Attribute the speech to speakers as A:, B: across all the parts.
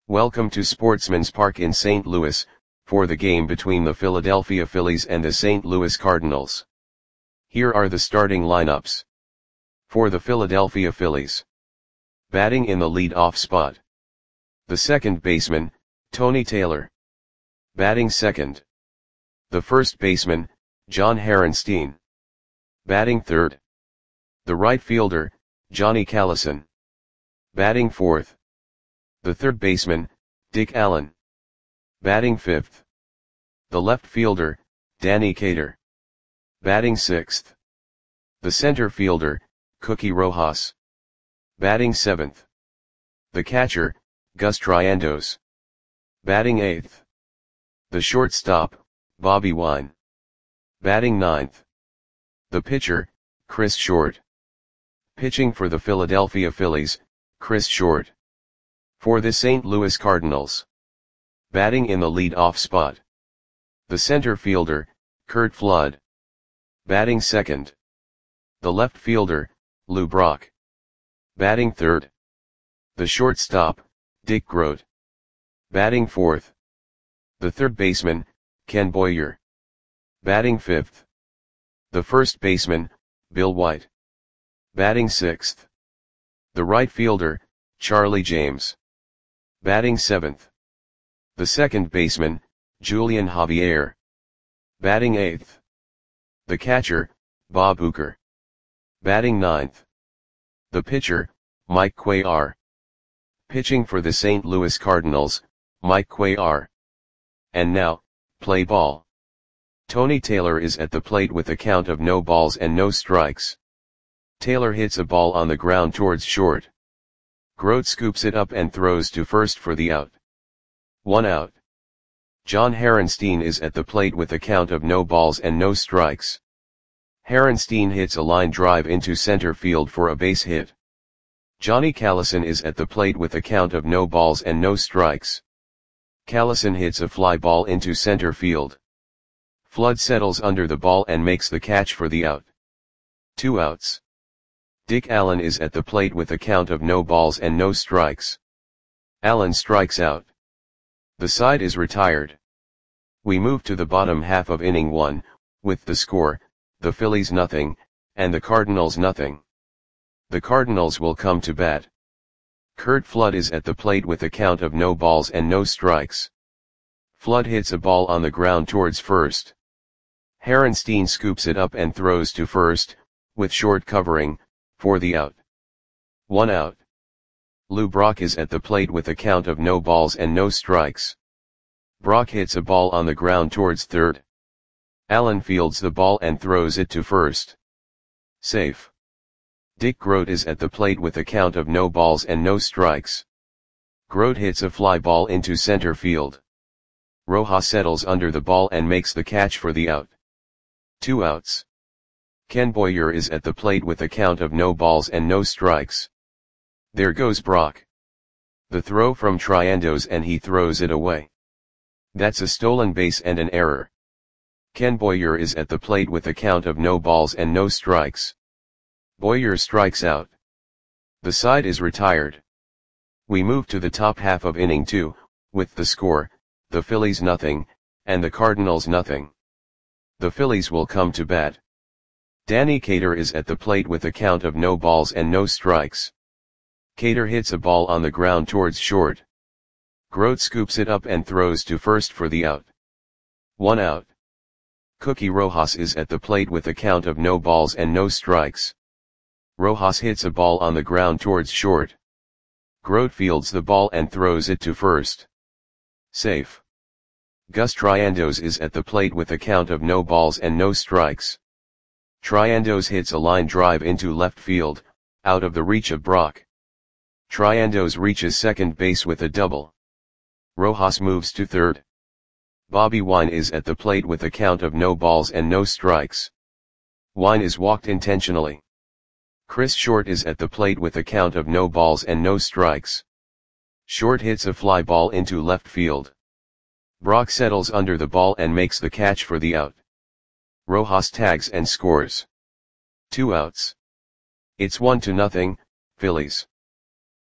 A: Welcome to Sportsman's Park in St. Louis, for the game between the Philadelphia Phillies and the St. Louis Cardinals. Here are the starting lineups. For the Philadelphia Phillies. Batting in the lead-off spot. The second baseman, Tony Taylor. Batting second. The first baseman, John Harenstein. Batting third. The right fielder, Johnny Callison. Batting fourth. The third baseman, Dick Allen. Batting fifth. The left fielder, Danny Cater. Batting sixth. The center fielder, Cookie Rojas. Batting seventh. The catcher, Gus Triandos. Batting eighth. The shortstop, Bobby Wine. Batting ninth. The pitcher, Chris Short. Pitching for the Philadelphia Phillies, Chris Short. For the St. Louis Cardinals. Batting in the lead-off spot. The center fielder, Curt Flood. Batting second. The left fielder, Lou Brock. Batting third. The shortstop, Dick Groat. Batting fourth. The third baseman, Ken Boyer. Batting fifth. The first baseman, Bill White. Batting sixth. The right fielder, Charlie James. Batting seventh. The second baseman, Julian Javier. Batting eighth. The catcher, Bob Uecker. Batting ninth. The pitcher, Mike Cuellar. Pitching for the St. Louis Cardinals, Mike Cuellar. And now, play ball. Tony Taylor is at the plate with a count of no balls and no strikes. Taylor hits a ball on the ground towards short. Groat scoops it up and throws to first for the out. 1 out. John Harenstein is at the plate with a count of no balls and no strikes. Harenstein hits a line drive into center field for a base hit. Johnny Callison is at the plate with a count of no balls and no strikes. Callison hits a fly ball into center field. Flood settles under the ball and makes the catch for the out. 2 outs. Dick Allen is at the plate with a count of no balls and no strikes. Allen strikes out. The side is retired. We move to the bottom half of inning 1, with the score, the Phillies nothing, and the Cardinals nothing. The Cardinals will come to bat. Curt Flood is at the plate with a count of no balls and no strikes. Flood hits a ball on the ground towards first. Harenstein scoops it up and throws to first, with Short covering, for the out. 1 out. Lou Brock is at the plate with a count of no balls and no strikes. Brock hits a ball on the ground towards third. Allen fields the ball and throws it to first. Safe. Dick Groat is at the plate with a count of no balls and no strikes. Groat hits a fly ball into center field. Rojas settles under the ball and makes the catch for the out. 2 outs. Ken Boyer is at the plate with a count of no balls and no strikes. There goes Brock. The throw from Triandos and he throws it away. That's a stolen base and an error. Ken Boyer is at the plate with a count of no balls and no strikes. Boyer strikes out. The side is retired. We move to the top half of inning 2, with the score, the Phillies nothing, and the Cardinals nothing. The Phillies will come to bat. Danny Cater is at the plate with a count of no balls and no strikes. Cater hits a ball on the ground towards short. Groat scoops it up and throws to first for the out. 1 out. Cookie Rojas is at the plate with a count of no balls and no strikes. Rojas hits a ball on the ground towards short. Groat fields the ball and throws it to first. Safe. Gus Triandos is at the plate with a count of no balls and no strikes. Triandos hits a line drive into left field, out of the reach of Brock. Triandos reaches second base with a double. Rojas moves to third. Bobby Wine is at the plate with a count of no balls and no strikes. Wine is walked intentionally. Chris Short is at the plate with a count of no balls and no strikes. Short hits a fly ball into left field. Brock settles under the ball and makes the catch for the out. Rojas tags and scores. 2 outs. It's 1-0, Phillies.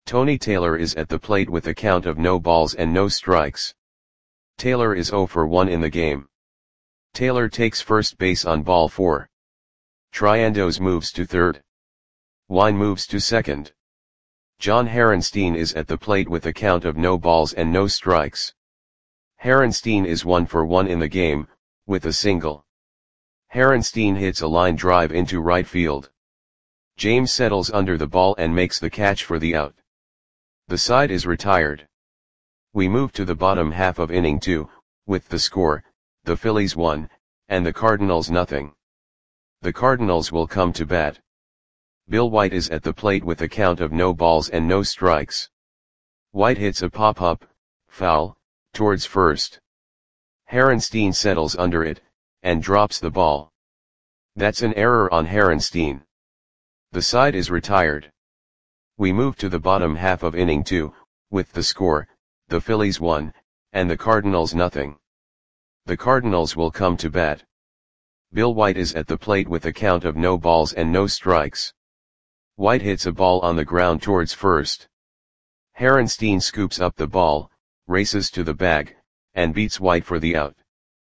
A: Tony Taylor is at the plate with a count of no balls and no strikes. Taylor is 0 for 1 in the game. Taylor takes first base on ball 4. Triandos moves to third. Wine moves to second. John Harenstein is at the plate with a count of no balls and no strikes. Harenstein is 1 for 1 in the game, with a single. Harenstein hits a line drive into right field. James settles under the ball and makes the catch for the out. The side is retired. We move to the bottom half of inning 2, with the score, the Phillies 1, and the Cardinals nothing. The Cardinals will come to bat. Bill White is at the plate with a count of no balls and no strikes. White hits a pop-up, foul, towards first. Harenstein settles under it, and drops the ball. That's an error on Harenstein. The side is retired. We move to the bottom half of inning 2, with the score, the Phillies 1, and the Cardinals nothing. The Cardinals will come to bat. Bill White is at the plate with a count of no balls and no strikes. White hits a ball on the ground towards first. Harenstein scoops up the ball, races to the bag, and beats White for the out.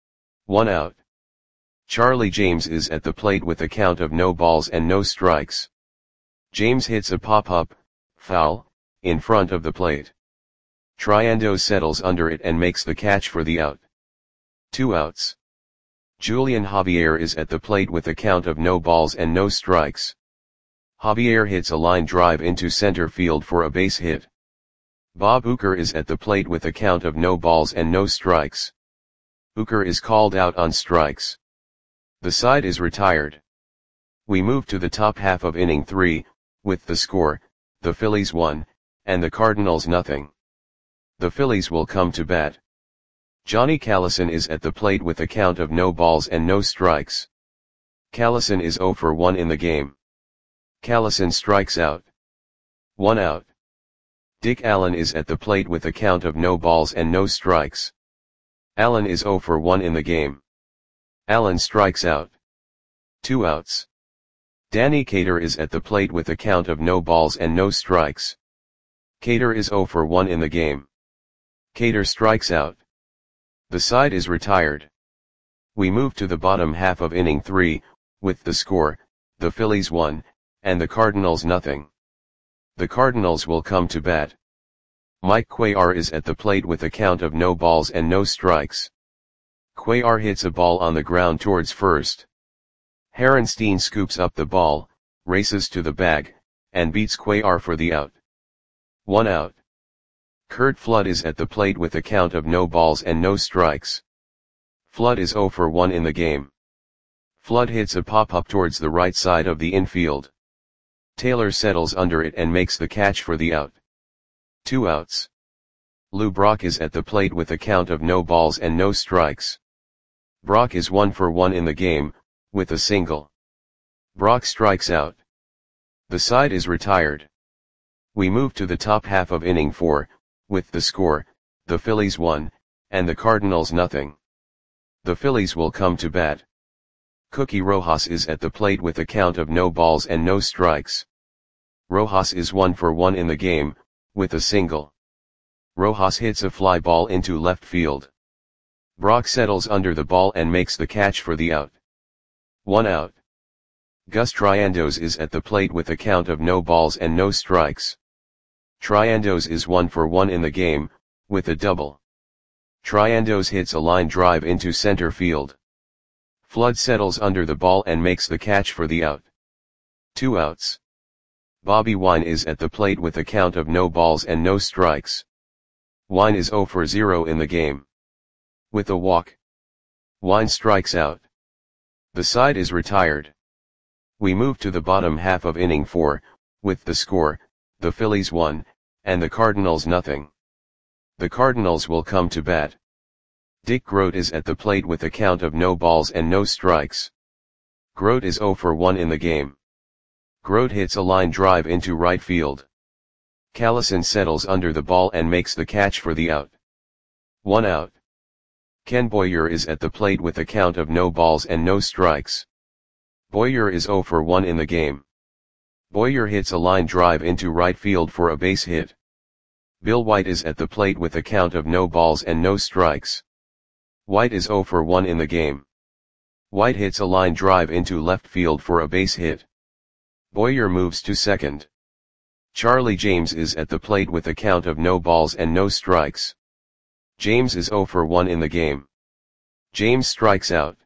A: 1 out. Charlie James is at the plate with a count of no balls and no strikes. James hits a pop-up, foul, in front of the plate. Triandos settles under it and makes the catch for the out. 2 outs. Julian Javier is at the plate with a count of no balls and no strikes. Javier hits a line drive into center field for a base hit. Bob Uecker is at the plate with a count of no balls and no strikes. Uecker is called out on strikes. The side is retired. We move to the top half of inning 3, with the score, the Phillies 1, and the Cardinals nothing. The Phillies will come to bat. Johnny Callison is at the plate with a count of no balls and no strikes. Callison is 0 for 1 in the game. Callison strikes out. 1 out. Dick Allen is at the plate with a count of no balls and no strikes. Allen is 0 for 1 in the game. Allen strikes out. 2 outs. Danny Cater is at the plate with a count of no balls and no strikes. Cater is 0 for 1 in the game. Cater strikes out. The side is retired. We move to the bottom half of inning 3, with the score, the Phillies 1, and the Cardinals nothing. The Cardinals will come to bat. Mike Cuellar is at the plate with a count of no balls and no strikes. Cuellar hits a ball on the ground towards first. Harenstein scoops up the ball, races to the bag, and beats Cuellar for the out. 1 out. Curt Flood is at the plate with a count of no balls and no strikes. Flood is 0 for 1 in the game. Flood hits a pop-up towards the right side of the infield. Taylor settles under it and makes the catch for the out. 2 outs. Lou Brock is at the plate with a count of no balls and no strikes. Brock is 1 for 1 in the game, with a single. Brock strikes out. The side is retired. We move to the top half of inning 4, with the score, the Phillies 1, and the Cardinals nothing. The Phillies will come to bat. Cookie Rojas is at the plate with a count of no balls and no strikes. Rojas is 1 for 1 in the game, with a single. Rojas hits a fly ball into left field. Brock settles under the ball and makes the catch for the out. 1 out. Gus Triandos is at the plate with a count of no balls and no strikes. Triandos is 1 for 1 in the game, with a double. Triandos hits a line drive into center field. Flood settles under the ball and makes the catch for the out. 2 outs. Bobby Wine is at the plate with a count of no balls and no strikes. Wine is 0 for 0 in the game. With a walk. Wine strikes out. The side is retired. We move to the bottom half of inning 4, with the score, the Phillies 1, and the Cardinals nothing. The Cardinals will come to bat. Dick Groat is at the plate with a count of no balls and no strikes. Groat is 0 for 1 in the game. Groat hits a line drive into right field. Callison settles under the ball and makes the catch for the out. 1 out. Ken Boyer is at the plate with a count of no balls and no strikes. Boyer is 0 for 1 in the game. Boyer hits a line drive into right field for a base hit. Bill White is at the plate with a count of no balls and no strikes. White is 0 for 1 in the game. White hits a line drive into left field for a base hit. Boyer moves to second. Charlie James is at the plate with a count of no balls and no strikes. James is 0 for 1 in the game. James strikes out.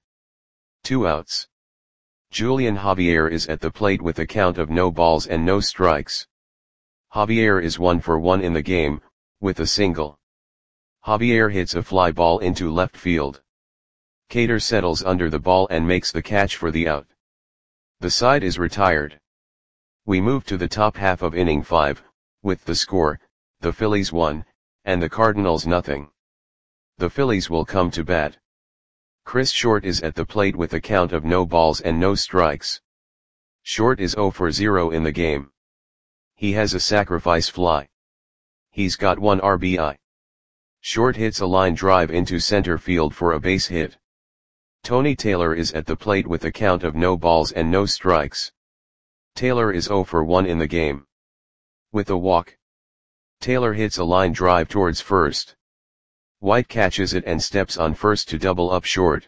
A: 2 outs. Julian Javier is at the plate with a count of no balls and no strikes. Javier is 1 for 1 in the game, with a single. Javier hits a fly ball into left field. Cater settles under the ball and makes the catch for the out. The side is retired. We move to the top half of inning 5, with the score, the Phillies 1, and the Cardinals nothing. The Phillies will come to bat. Chris Short is at the plate with a count of no balls and no strikes. Short is 0 for 0 in the game. He has a sacrifice fly. He's got 1 RBI. Short hits a line drive into center field for a base hit. Tony Taylor is at the plate with a count of no balls and no strikes. Taylor is 0 for 1 in the game. With a walk. Taylor hits a line drive towards first. White catches it and steps on first to double up Short.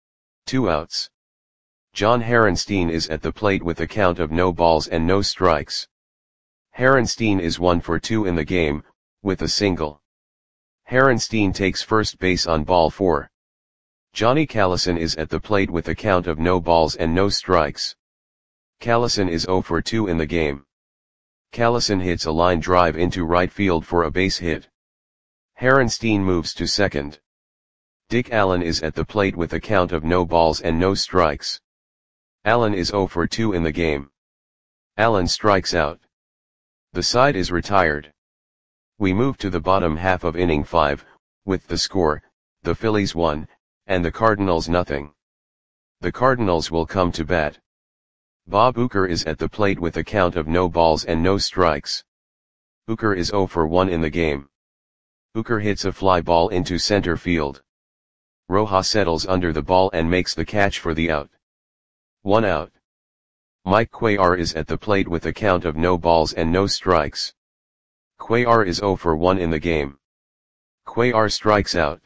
A: 2 outs. John Harenstein is at the plate with a count of no balls and no strikes. Harenstein is 1 for 2 in the game, with a single. Harenstein takes first base on ball 4. Johnny Callison is at the plate with a count of no balls and no strikes. Callison is 0 for 2 in the game. Callison hits a line drive into right field for a base hit. Harenstein moves to second. Dick Allen is at the plate with a count of no balls and no strikes. Allen is 0 for 2 in the game. Allen strikes out. The side is retired. We move to the bottom half of inning 5, with the score, the Phillies 1, and the Cardinals nothing. The Cardinals will come to bat. Bob Uecker is at the plate with a count of no balls and no strikes. Uecker is 0 for 1 in the game. Uecker hits a fly ball into center field. Rojas settles under the ball and makes the catch for the out. 1 out. Mike Cuellar is at the plate with a count of no balls and no strikes. Cuellar is 0 for 1 in the game. Cuellar strikes out.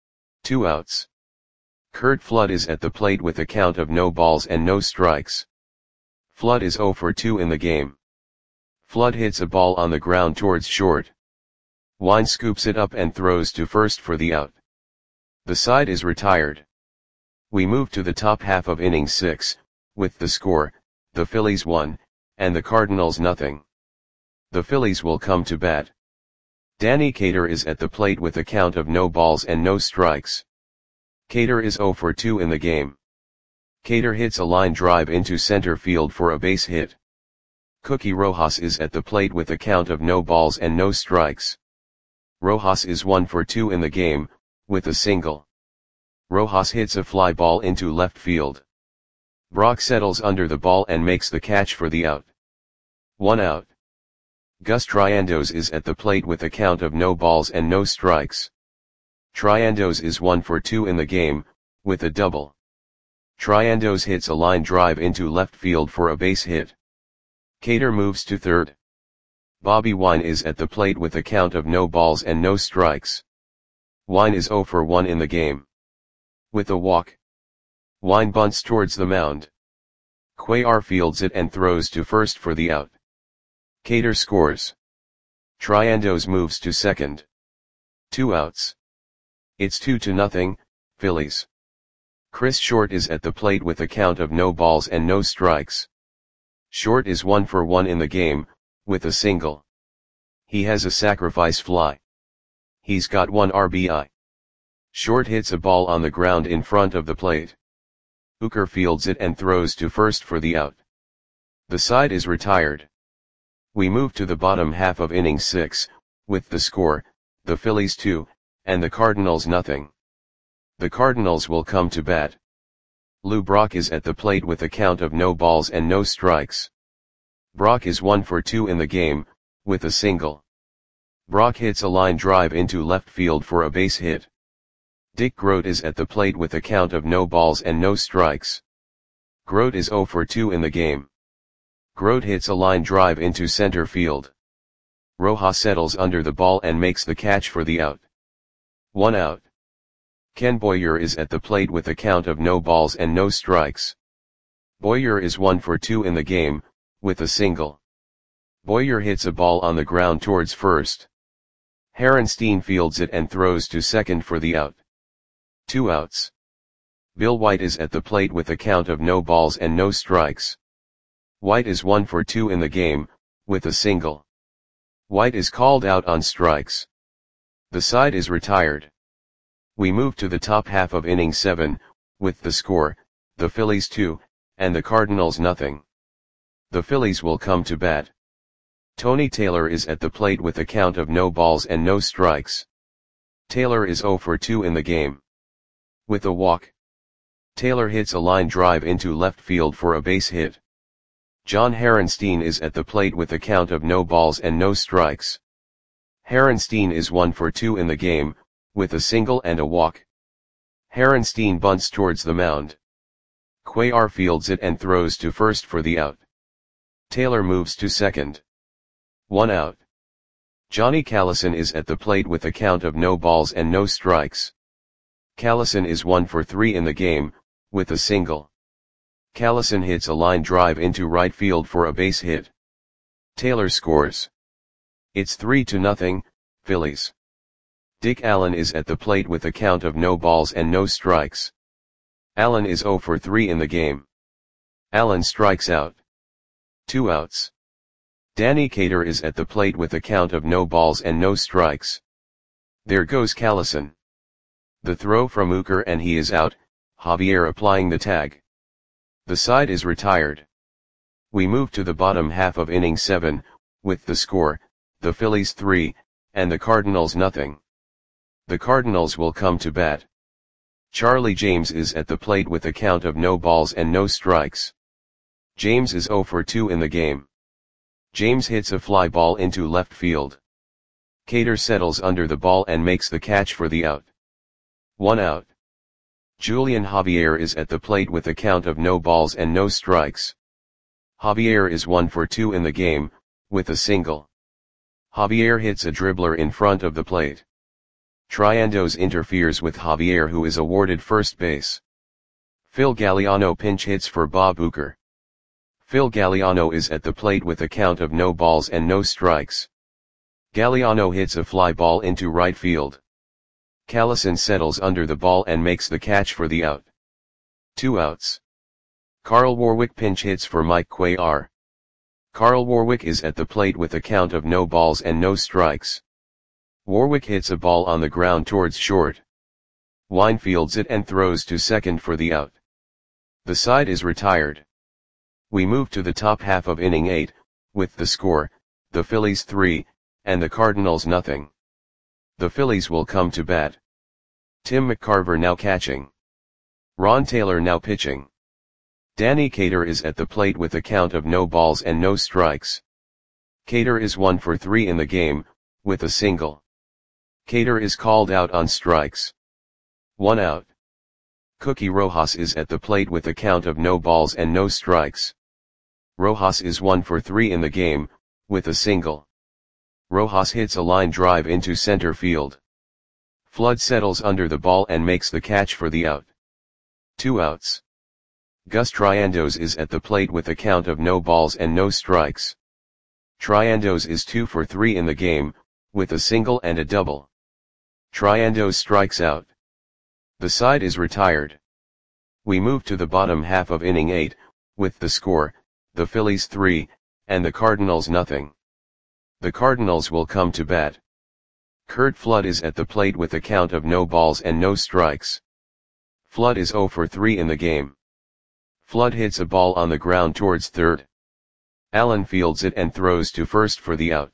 A: 2 outs. Curt Flood is at the plate with a count of no balls and no strikes. Flood is 0 for 2 in the game. Flood hits a ball on the ground towards Short. Wine scoops it up and throws to first for the out. The side is retired. We move to the top half of inning 6, with the score, the Phillies 1, and the Cardinals nothing. The Phillies will come to bat. Danny Cater is at the plate with a count of no balls and no strikes. Cater is 0 for 2 in the game. Cater hits a line drive into center field for a base hit. Cookie Rojas is at the plate with a count of no balls and no strikes. Rojas is 1 for 2 in the game, with a single. Rojas hits a fly ball into left field. Brock settles under the ball and makes the catch for the out. 1 out. Gus Triandos is at the plate with a count of no balls and no strikes. Triandos is 1 for 2 in the game, with a double. Triandos hits a line drive into left field for a base hit. Cater moves to third. Bobby Wine is at the plate with a count of no balls and no strikes. Wine is 0 for 1 in the game. With a walk. Wine bunts towards the mound. Cuellar fields it and throws to first for the out. Cater scores. Triandos moves to second. 2 outs. It's 2-0, Phillies. Chris Short is at the plate with a count of no balls and no strikes. Short is 1 for 1 in the game, with a single. He has a sacrifice fly. He's got 1 RBI. Short hits a ball on the ground in front of the plate. Uecker fields it and throws to first for the out. The side is retired. We move to the bottom half of inning 6, with the score, the Phillies 2, and the Cardinals nothing. The Cardinals will come to bat. Lou Brock is at the plate with a count of no balls and no strikes. Brock is 1 for 2 in the game, with a single. Brock hits a line drive into left field for a base hit. Dick Groat is at the plate with a count of no balls and no strikes. Groat is 0 for 2 in the game. Groat hits a line drive into center field. Rojas settles under the ball and makes the catch for the out. 1 out. Ken Boyer is at the plate with a count of no balls and no strikes. Boyer is 1 for 2 in the game, with a single. Boyer hits a ball on the ground towards first. Harenstein fields it and throws to second for the out. 2 outs. Bill White is at the plate with a count of no balls and no strikes. White is 1 for 2 in the game, with a single. White is called out on strikes. The side is retired. We move to the top half of inning 7, with the score, the Phillies 2, and the Cardinals nothing. The Phillies will come to bat. Tony Taylor is at the plate with a count of no balls and no strikes. Taylor is 0 for 2 in the game. With a walk. Taylor hits a line drive into left field for a base hit. John Harenstein is at the plate with a count of no balls and no strikes. Harenstein is 1 for 2 in the game, with a single and a walk. Harenstein bunts towards the mound. Cuellar fields it and throws to first for the out. Taylor moves to second. 1 out. Johnny Callison is at the plate with a count of no balls and no strikes. Callison is 1 for 3 in the game, with a single. Callison hits a line drive into right field for a base hit. Taylor scores. It's 3-0, Phillies. Dick Allen is at the plate with a count of no balls and no strikes. Allen is 0 for 3 in the game. Allen strikes out. 2 outs. Danny Cater is at the plate with a count of no balls and no strikes. There goes Callison. The throw from Uecker and he is out, Javier applying the tag. The side is retired. We move to the bottom half of inning 7, with the score, the Phillies 3, and the Cardinals nothing. The Cardinals will come to bat. Charlie James is at the plate with a count of no balls and no strikes. James is 0 for 2 in the game. James hits a fly ball into left field. Cater settles under the ball and makes the catch for the out. 1 out. Julian Javier is at the plate with a count of no balls and no strikes. Javier is 1 for 2 in the game, with a single. Javier hits a dribbler in front of the plate. Triandos interferes with Javier, who is awarded first base. Phil Galliano pinch hits for Bob Uecker. Phil Galliano is at the plate with a count of no balls and no strikes. Galliano hits a fly ball into right field. Callison settles under the ball and makes the catch for the out. 2 outs. Carl Warwick pinch hits for Mike Cuellar. Carl Warwick is at the plate with a count of no balls and no strikes. Warwick hits a ball on the ground towards short. Wine fields it and throws to second for the out. The side is retired. We move to the top half of inning 8, with the score, the Phillies 3, and the Cardinals nothing. The Phillies will come to bat. Tim McCarver now catching. Ron Taylor now pitching. Danny Cater is at the plate with a count of no balls and no strikes. Cater is 1 for 3 in the game, with a single. Cater is called out on strikes. 1 out. Cookie Rojas is at the plate with a count of no balls and no strikes. Rojas is 1 for 3 in the game, with a single. Rojas hits a line drive into center field. Flood settles under the ball and makes the catch for the out. 2 outs. Gus Triandos is at the plate with a count of no balls and no strikes. Triandos is 2 for 3 in the game, with a single and a double. Triandos strikes out. The side is retired. We move to the bottom half of inning 8, with the score, the Phillies 3, and the Cardinals nothing. The Cardinals will come to bat. Curt Flood is at the plate with a count of no balls and no strikes. Flood is 0 for 3 in the game. Flood hits a ball on the ground towards third. Allen fields it and throws to first for the out.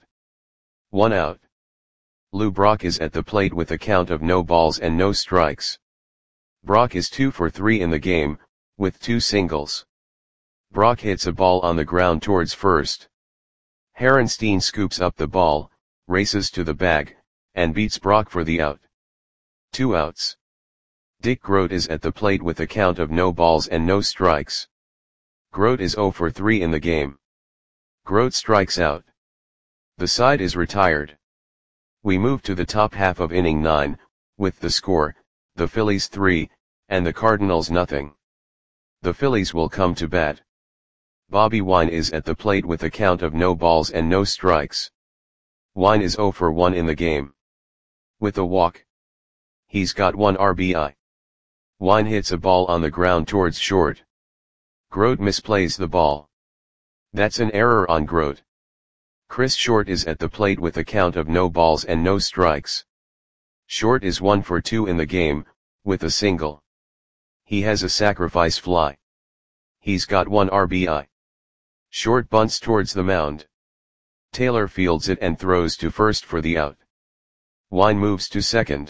A: 1 out. Lou Brock is at the plate with a count of no balls and no strikes. Brock is 2 for 3 in the game, with 2 singles. Brock hits a ball on the ground towards first. Harenstein scoops up the ball, races to the bag, and beats Brock for the out. 2 outs. Dick Grote is at the plate with a count of no balls and no strikes. Grote is 0 for 3 in the game. Grote strikes out. The side is retired. We move to the top half of inning 9, with the score, the Phillies 3, and the Cardinals nothing. The Phillies will come to bat. Bobby Wine is at the plate with a count of no balls and no strikes. Wine is 0 for 1 in the game. With a walk. He's got 1 RBI. Wine hits a ball on the ground towards short. Grote misplays the ball. That's an error on Grote. Chris Short is at the plate with a count of no balls and no strikes. Short is 1 for 2 in the game, with a single. He has a sacrifice fly. He's got 1 RBI. Short bunts towards the mound. Taylor fields it and throws to first for the out. Wine moves to second.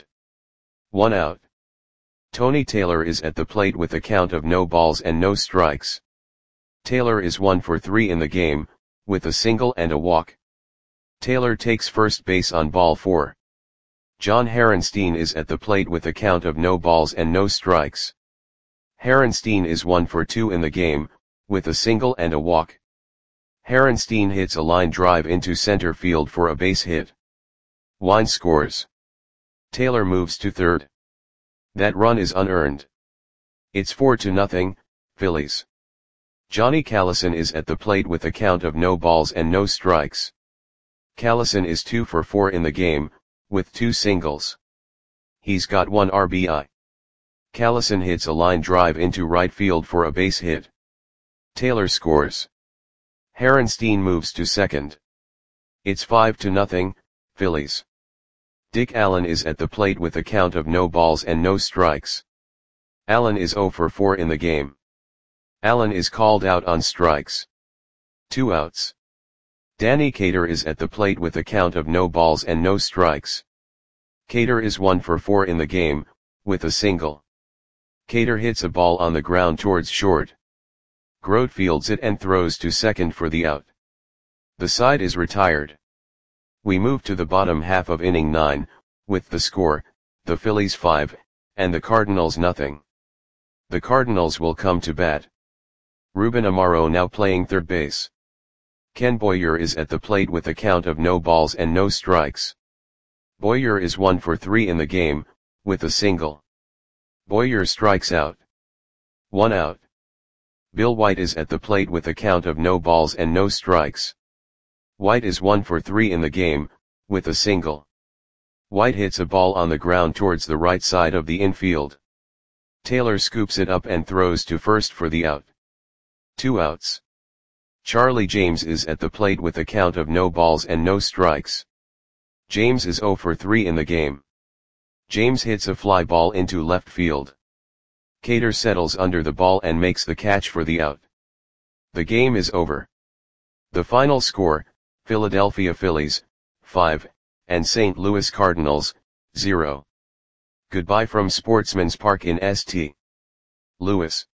A: 1 out. Tony Taylor is at the plate with a count of no balls and no strikes. Taylor is 1 for 3 in the game, with a single and a walk. Taylor takes first base on ball 4. John Harenstein is at the plate with a count of no balls and no strikes. Harenstein is 1 for 2 in the game, with a single and a walk. Harenstein hits a line drive into center field for a base hit. Wine scores. Taylor moves to third. That run is unearned. It's 4-0, Phillies. Johnny Callison is at the plate with a count of no balls and no strikes. Callison is 2 for 4 in the game, with 2 singles. He's got 1 RBI. Callison hits a line drive into right field for a base hit. Taylor scores. Harenstein moves to second. It's 5-0, Phillies. Dick Allen is at the plate with a count of no balls and no strikes. Allen is 0 for 4 in the game. Allen is called out on strikes. 2 outs. Danny Cater is at the plate with a count of no balls and no strikes. Cater is 1 for 4 in the game, with a single. Cater hits a ball on the ground towards short. Grote fields it and throws to second for the out. The side is retired. We move to the bottom half of inning 9, with the score, the Phillies 5, and the Cardinals nothing. The Cardinals will come to bat. Ruben Amaro now playing third base. Ken Boyer is at the plate with a count of no balls and no strikes. Boyer is 1 for 3 in the game, with a single. Boyer strikes out. 1 out. Bill White is at the plate with a count of no balls and no strikes. White is 1 for 3 in the game, with a single. White hits a ball on the ground towards the right side of the infield. Taylor scoops it up and throws to first for the out. 2 outs. Charlie James is at the plate with a count of no balls and no strikes. James is 0 for 3 in the game. James hits a fly ball into left field. Cater settles under the ball and makes the catch for the out. The game is over. The final score, Philadelphia Phillies, 5, and St. Louis Cardinals, 0. Goodbye from Sportsman's Park in St. Louis.